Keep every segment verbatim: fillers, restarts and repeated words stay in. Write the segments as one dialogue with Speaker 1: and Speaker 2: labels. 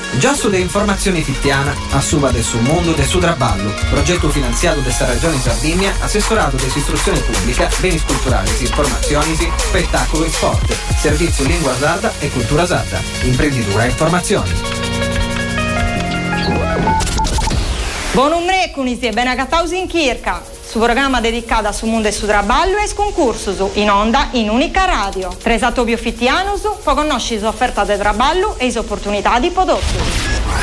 Speaker 1: Già sulle informazioni fittiana, a suba del suo mondo del suo traballo, progetto finanziato desta Regione Sardegna, assessorato dell'istruzione pubblica, beni culturali, informazioni, spettacolo e sport, servizio lingua sarda e cultura sarda, imprenditura e informazioni.
Speaker 2: Buon umrecunisi e ben agatausi in Kirka, su programma dedicato su mondo e su traballo e concorso su in onda in unica radio. Tresato biofittiano su, può conoscere l'offerta di traballo e le opportunità di prodotto.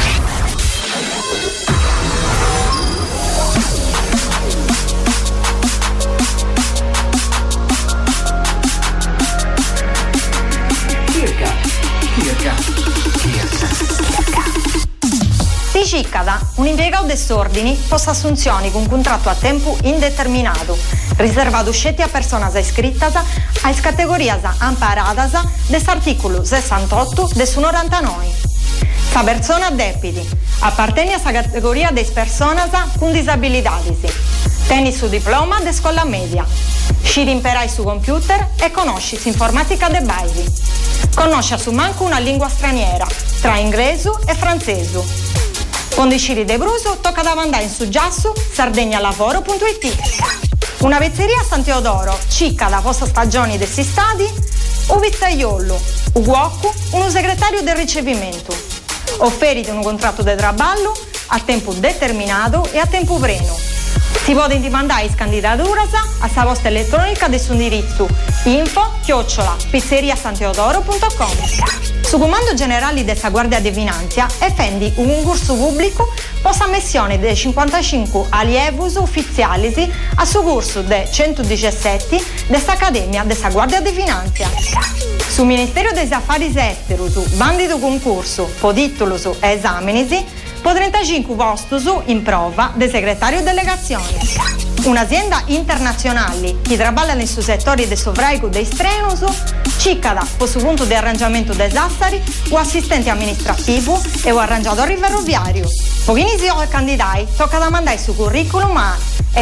Speaker 2: Di Ciccada, un impiegato dell'ordine posta assunzioni con contratto a tempo indeterminato, riservato scetti a persone iscritte alle categorie amparate dell'articolo sessantotto del novantanove. Sa persona debiti, appartiene alla categoria delle persone con disabilità, tiene il suo diploma di scuola media, scide imperai su computer e conosce l'informatica de base. Conosce a su manco una lingua straniera, tra inglese e francese. Con Condiciri de Bruso tocca da mandare in suggiasso sardegnalavoro punto it. Una pizzeria a San Teodoro, cicca da posta stagioni dei stadi, un pizzaiolo, un cuoco, uno segretario del ricevimento. Offerite un contratto di traballo a tempo determinato e a tempo pieno. Si può mandare le candidature a sa posta elettronica del suo indirizzo info chiocciola pizzeria santeodoro punto com. Su comando generale della Guardia di Finanza effendi un concorso pubblico posta ammissione dei cinquantacinque allievi ufficiali a su corso del centodiciassette dell'Accademia della Guardia di Finanza. Su Ministero degli Affari Esteri, su bandi di concorso, poditolo su esamini, po' trentacinque posti in prova del segretario delegazione. Un'azienda internazionale che lavora nel suo settore del sovraico dei strenuso, ciccada po' su punto di arrangiamento dei sassari, o assistente amministrativo e o arrangiatore ferroviario. Pochini candidati tocca da mandare su curriculum a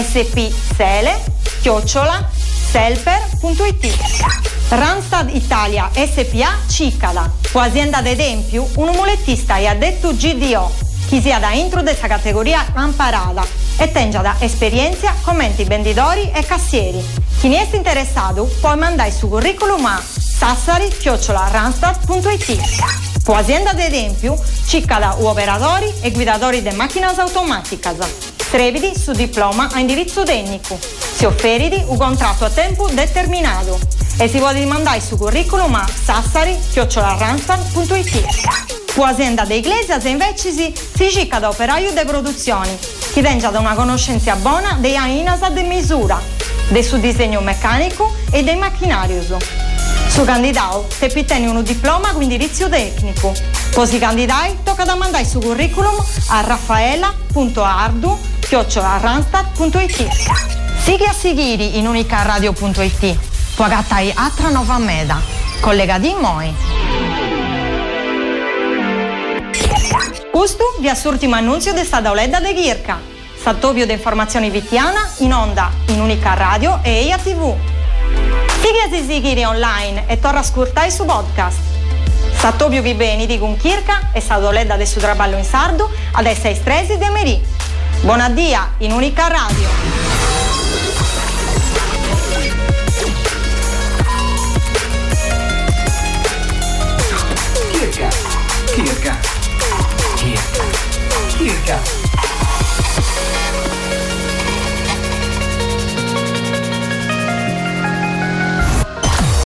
Speaker 2: spsele chiocciola selper punto it. Randstad Italia S P A Ciccada, o azienda ad esempio un mulettista e addetto G D O, chi sia da intro della categoria amparata e tenga da esperienza commenti venditori e cassieri. Chi ne è interessato può mandare su curriculum a sassari chiocciola randstad punto it. Può azienda ad esempio ciccada u operatori e guidatori di macchine automatiche. Trevidi su diploma a indirizzo tecnico. Si offeriti un contratto a tempo determinato e si può mandare su curriculum a sassari chiocciola randstad punto it. Può azienda dei Iglesias invece si, si cicca da operaio di produzioni, che tenga da una conoscenza buona dei AINAS di misura, del suo disegno meccanico e dei macchinari. Su candidato te pittieni un diploma con indirizzo tecnico. Così candidati tocca da mandare su curriculum a raffaella punto ardu chiocciola randstad punto it. Sighi a seguire in unica radio punto it. Può gattare altra nuova meda. Collega di Moi. Questo vi è l'ultimo annunzio di stata Oleda de Ghirca. Sattopio di informazioni vittiana in onda in unica radio e E A T V. Sighi a seguire online e torna a ascoltare su podcast. Sattopio vi bene di con Kirka e stata Oleda del suo traballo in sardo ad essere stresi de Merì. Buona dia in unica radio.
Speaker 1: Kirka, Kirka, Kirka, Kirka.